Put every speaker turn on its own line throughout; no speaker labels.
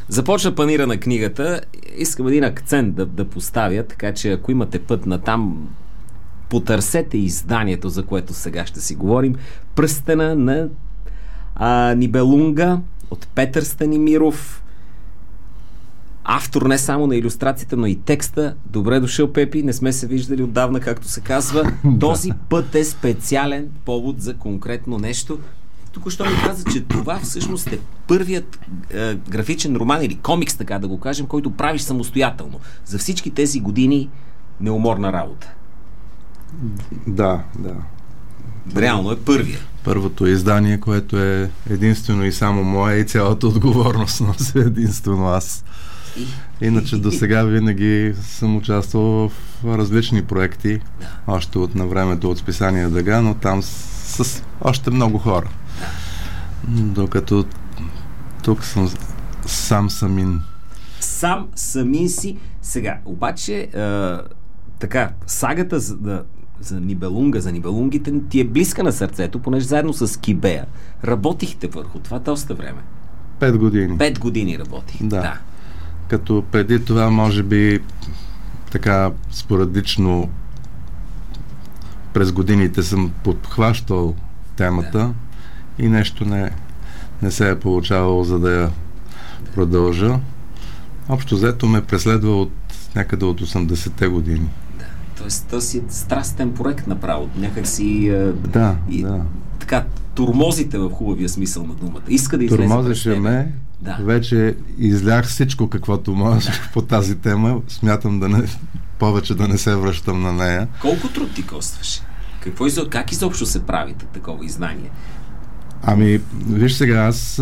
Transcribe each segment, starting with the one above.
Започна панира на книгата. Искам един акцент да поставя, така че ако имате път натам, потърсете изданието, за което сега ще си говорим. Пръстена на Нибелунга от Петър Станимиров. Автор не само на илюстрацията, но и текста. Добре дошъл, Пепи. Не сме се виждали отдавна, както се казва. Този път е специален повод за конкретно нещо. Тук що ми каза, че това всъщност е първият графичен роман или комикс, така да го кажем, който правиш самостоятелно. За всички тези години неуморна работа.
Да.
Реално е първия.
Първото издание, което е единствено и само мое, и цялата отговорност нося единствено аз. Иначе до сега винаги съм участвал в различни проекти, още на времето от списание Дъга, но там с още много хора. Докато тук съм самин.
Самин си. Сега, обаче, така, сагата за Нибелунга, за Нибелунгите ти е близка на сърцето, понеже заедно с Кибея работихте върху това доста време.
5 години.
5 години работих.
Да. Като преди това, може би, така спорадично през годините съм подхващал темата и нещо не се е получавало, за да я продължа. Общо взето ме преследва някъде от 80-те години.
Да, тоест то си е страстен проект направо. Някак си така, турмозите в хубавия смисъл на думата. Иска да излезе.
Турмозеше ме. Да. Вече излях всичко, каквото може по тази тема. Смятам повече да не се връщам на нея.
Колко труд ти костваше? Как изобщо се прави такова издание?
Ами, виж сега,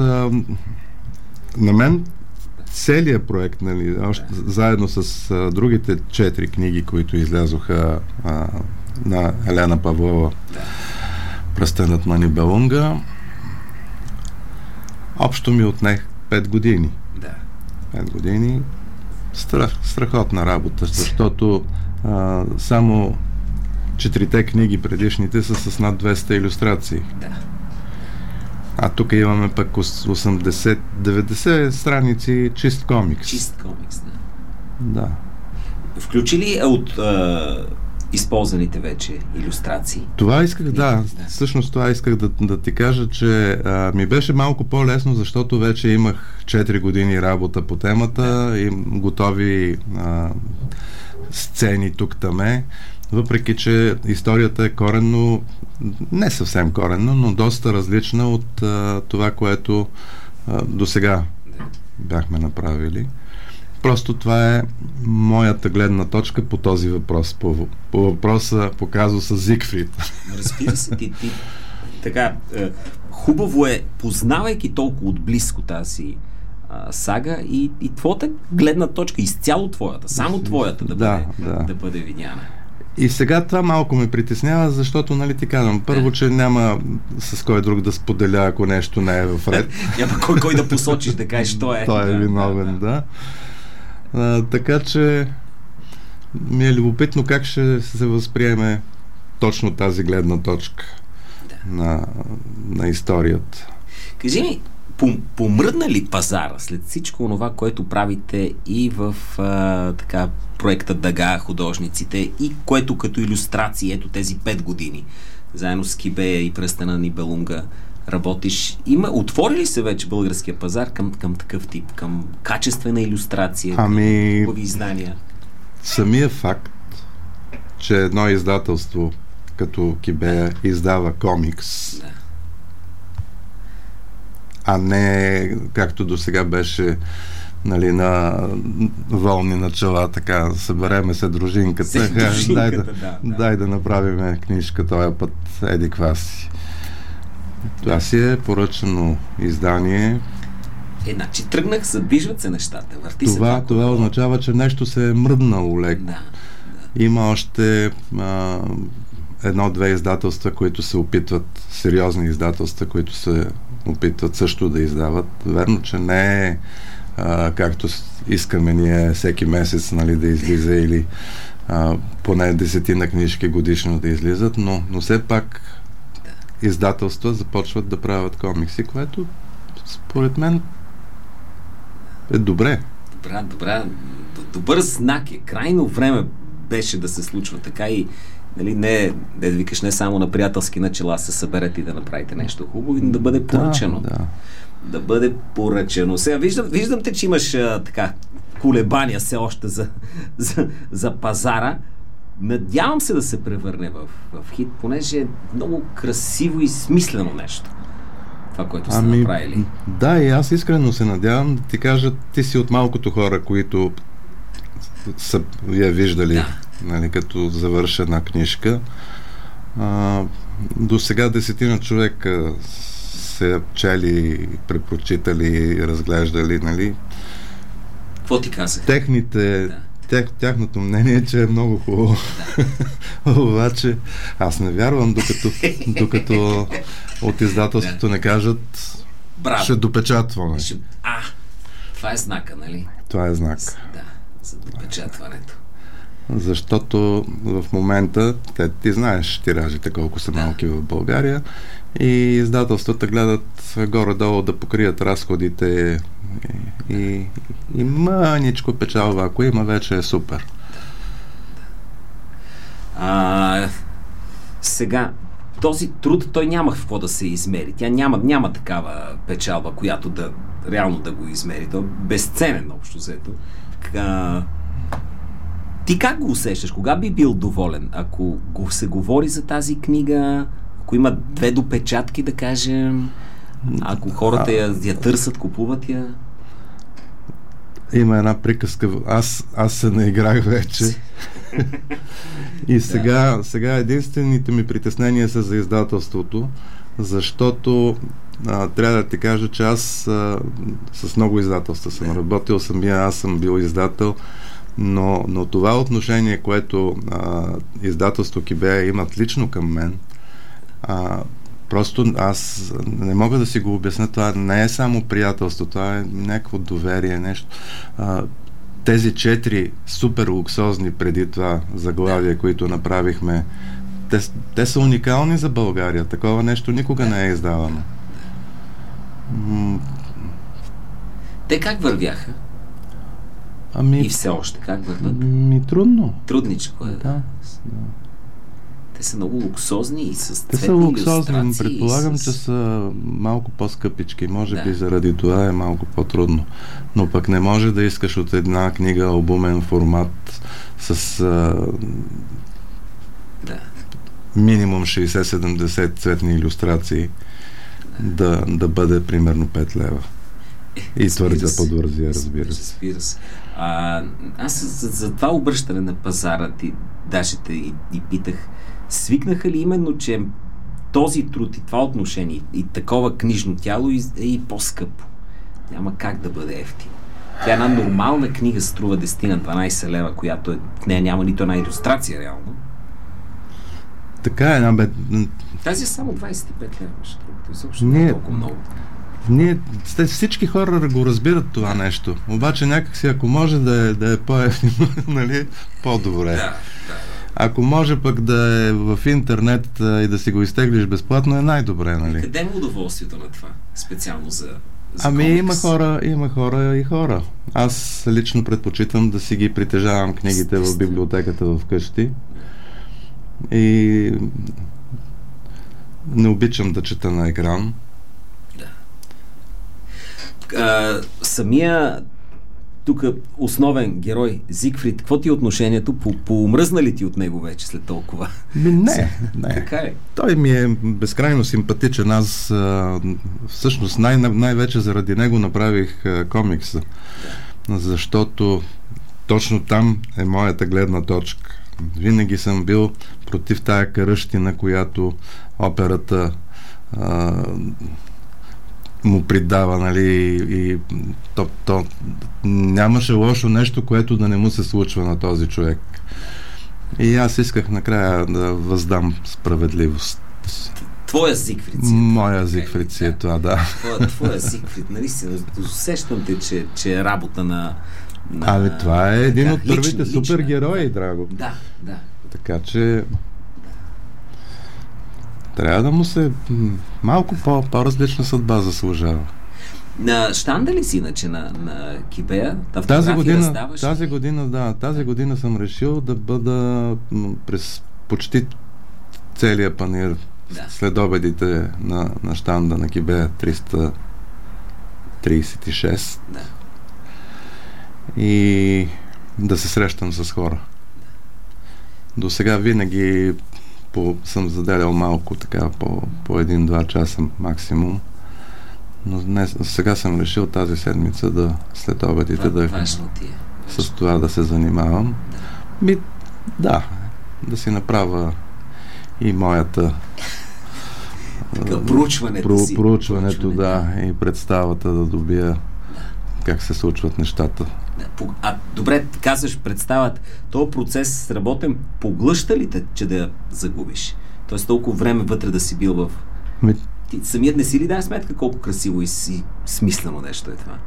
на мен целият проект, заедно с другите 4 книги, които излязоха на Елена Павлова, Пръстенът на Нибелунга, общо ми отнех 5 години. 5 години. Страхотна работа, защото само 4-те книги предишните са с над 200 илюстрации. А тук имаме пък 80-90 страници чист комикс.
Чист комикс,
да.
Включи ли от използваните вече илюстрации?
Това исках, всъщност това исках да ти кажа, че ми беше малко по-лесно, защото вече имах 4 години работа по темата и готови сцени тук-таме. Въпреки че историята е коренно, не съвсем коренно, но доста различна от това, което досега бяхме направили. Просто това е моята гледна точка по този въпрос. По въпроса по казуса Зигфрид.
Разбира се, ти така, хубаво е, познавайки толкова отблизко тази сага и твоята гледна точка, изцяло твоята, само твоята да бъде видяна.
И сега това малко ме притеснява, защото, ти казвам, първо, че няма с кой друг да споделя, ако нещо не е в ред.
Няма кой да посочиш, да кажеш, той е.
Той е виновен, така че ми е любопитно как ще се възприеме точно тази гледна точка на историята.
Кажи ми, помръдна ли пазара след всичко това, което правите и в проекта Дъга, художниците, и което като илюстрации, ето тези 5 години, заедно с Кибея и Пръстена на Нибелунга работиш. Отвори ли се вече българския пазар към такъв тип, към качествена илюстрация, към хубави издания?
Самия факт, че едно издателство като Кибея издава комикс, а не както до сега беше на волни начала, така, събереме се дружинката, дай да направим книжка този път, еди кваси. Това си е поръчано издание.
Значи тръгнах, задвижват се нещата, върти се.
Това означава, че нещо се е мръднало леко. Има още 1-2 издателства, които се опитват, сериозни издателства, които се опитват също да издават. Верно, че не е както искаме ние всеки месец да излиза или поне 10 книжки годишно да излизат, но все пак издателства започват да правят комикси, което според мен е добре.
Добър знак е. Крайно време беше да се случва така и нали, не да викаш не само на приятелски начала се съберете и да направите нещо хубаво, но да бъде поръчено. Да бъде поръчено. Сега виждам те, че имаш така колебания все още за пазара. Надявам се да се превърне в хит, понеже е много красиво и смислено нещо. Това, което сте направили.
Да, и аз искрено се надявам да ти кажа, ти си от малкото хора, които са я виждали, нали, като завърша една книжка. До сега 10 човека се чели, препрочитали, разглеждали, нали.
Какво ти казах?
Тяхното мнение е, че е много хубаво. Обаче аз не вярвам, докато от издателството не кажат ще допечатваме.
Това е знака, нали?
Това е знак.
Да, за допечатването.
Защото в момента, ти знаеш тиражите колко са малки в България и издателствата гледат горе-долу да покрият разходите и мъничко печалва. Ако има, вече е супер.
Сега, този труд, той няма какво да се измери. Тя няма такава печалба, която реално да го измери. Той е безценен, общо взето. Ти как го усещаш? Кога би бил доволен? Ако се говори за тази книга, ако има 2 допечатки, да кажем, ако хората я търсят, купуват я?
Има една приказка. Аз се наиграх вече. И сега единствените ми притеснения са за издателството, защото трябва да ти кажа, че аз с много издателства съм работил, аз съм бил издател, но това отношение, което издателство Кибея имат лично към мен, просто аз не мога да си го обясня. Това не е само приятелство, това е някакво доверие, нещо. Тези 4 супер луксозни преди това заглавия, които направихме, те са уникални за България. Такова нещо никога не е издавано.
Те как вървяха? И все още как върват?
Трудно.
Трудничко е.
Да.
Те са много луксозни и с
цветни илюстрации. Предполагам, че са малко по-скъпички. Може би заради това е малко по-трудно. Но пък не може да искаш от една книга албумен формат с минимум 60-70 цветни илюстрации да бъде примерно 5 лева. И твърде подвързия, разбира се.
Аз за това обръщане на пазара ти даже и питах, свикнаха ли именно, че този труд и това отношение и такова книжно тяло е и по-скъпо? Няма как да бъде ефтино. Тя една нормална книга струва 10-12 лева, която в нея няма нито една илюстрация реално.
Така е,
тази е само 25 лева, изобщо не е толкова много.
Всички хора го разбират това нещо. Обаче някакси, ако може да е по-ефтино, нали, по-добре. Ако може пък да е в интернет и да си го изтеглиш безплатно, е най-добре, нали?
Къде е удоволствието на това? Специално за
комикс? Има хора и хора. Аз лично предпочитам да си ги притежавам книгите в библиотеката в къщи. И не обичам да чета на екран.
Самия тук основен герой Зигфрид, какво ти е отношението? Поумръзна ли ти от него вече след толкова?
Не.
Така е.
Той ми е безкрайно симпатичен. Аз всъщност най-вече заради него направих комикса. Защото точно там е моята гледна точка. Винаги съм бил против тая каръщина, която операта му придава, нали, и то нямаше лошо нещо, което да не му се случва на този човек. И аз исках накрая да въздам справедливост.
Твоя Зигфрид.
Моя Зигфрид си е това, да.
Твоя Зигфрид, нали си, усещам те, че е работа на
това е един от първите супергерои, Драго.
Да.
Така че трябва да му се малко по-различна съдба заслужава.
На щанда ли си иначе на Кибея?
Тази година съм решил да бъда през почти целия панир след обедите на щанда на Кибея 336 и да се срещам с хора. До сега винаги съм заделял малко, така, по 1-2 часа максимум. Но сега съм решил тази седмица след обедите с това да се занимавам. Да си направя и моята проучването, и представата да добия как се случват нещата.
Добре, казваш представят, този процес работен, поглъща ли те, че да я загубиш? Тоест толкова време вътре да си бил в... Ти самият не си ли дай сметка колко красиво и си смислено нещо е това?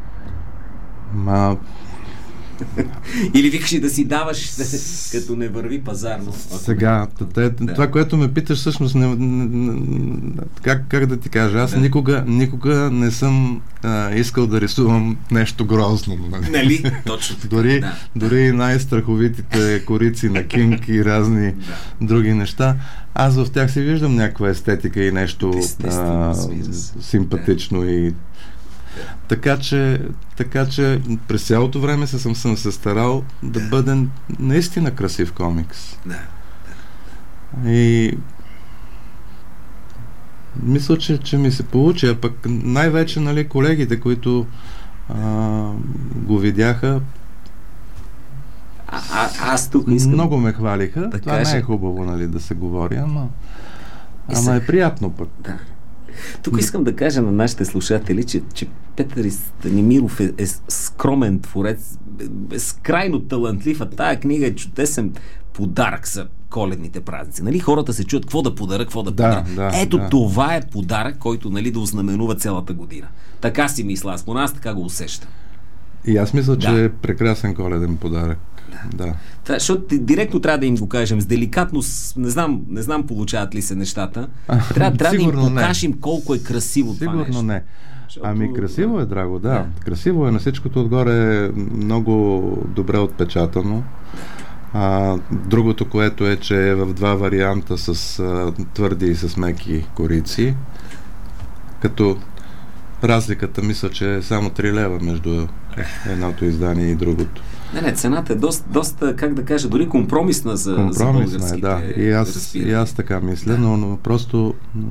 Или викаш и да си даваш, като не върви пазарно.
Сега, това, което ме питаш, всъщност, как да ти кажа, аз никога не съм искал да рисувам нещо грозно.
Нали? Точно така.
Дори най-страховитите корици на Кинг и разни други неща, аз в тях си виждам някаква естетика и нещо симпатично и така че през цялото време съм се старал да бъде наистина красив комикс. И мисля, че ми се получи, а пък най-вече, нали, колегите, които го видяха,
аз тук искам...
много ме хвалиха. Това не е хубаво, нали, да се говори, ама е приятно пък.
Да. Тук искам да кажа на нашите слушатели, че Петър Станимиров е скромен творец, безкрайно талантлив, а тая книга е чудесен подарък за коледните празници. Нали? Хората се чуят какво да подаря. Това е подарък, който, нали, да ознаменува цялата година. Така си мисля, аз по нас така го усещам.
И аз мисля, че е прекрасен коледен подарък. Да.
Защото директно трябва да им го кажем с деликатност, не знам получават ли се нещата. Трябва да им покажем колко е красиво това нещо.
Сигурно не. Красиво е, драго, да. Красиво е, на всичкото отгоре е много добре отпечатано. Другото, което е, че е в 2 варианта с твърди и с меки корици. Като разликата, мисля, че е само 3 лева между едното издание и другото.
Не, цената е доста, как да кажа, дори компромисна за българските.
Да. И аз така мисля, но просто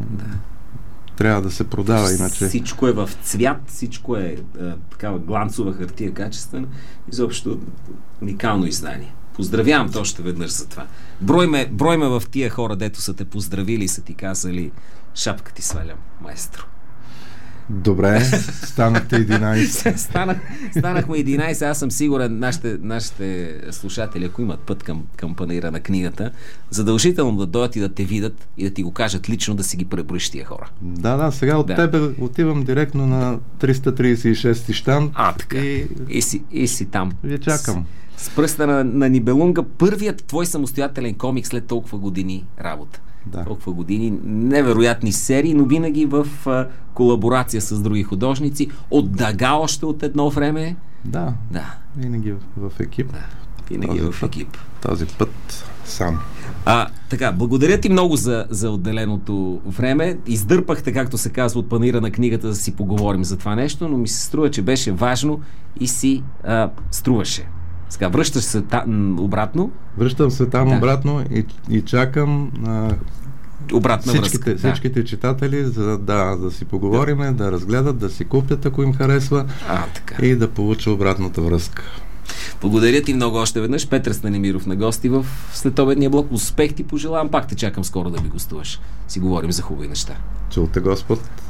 трябва да се продава, иначе.
Всичко е в цвят, всичко е такава гланцова хартия, качествена, изобщо уникално издание. Поздравявам те още веднъж за това. Брой ме в тия хора, дето са те поздравили и са ти казали: шапка ти свалям, маестро.
Добре, станахте 11.
Станахме 11. Аз съм сигурен, нашите слушатели, ако имат път към панаира на книгата, задължително да дойдат и да те видят и да ти го кажат лично, да си ги преброиш тия хора.
Да, сега от тебе отивам директно на 336 щанд.
Така. И си там.
Ви чакам.
С пръста на Нибелунга, първият твой самостоятелен комик след толкова години работа. Толкова години, невероятни серии, но винаги в колаборация с други художници. От Дага още от едно време.
Да. Винаги в екип.
Винаги в екип.
Този път сам.
Така, благодаря ти много за отделеното време. Издърпахте, както се казва, от панаира на книгата, да си поговорим за това нещо, но ми се струва, че беше важно и си струваше. Сега, връщаш се обратно?
Връщам се там обратно и чакам
обратна връзка.
Всичките читатели да си поговорим, да разгледат, да си купят, ако им харесва, и да получа обратната връзка.
Благодаря ти много още веднъж. Петър Станимиров на гости в следобедния блок. Успех ти пожелавам. Пак те чакам скоро да ми гостуваш. Си говорим за хубави неща.
Чул те, Господ.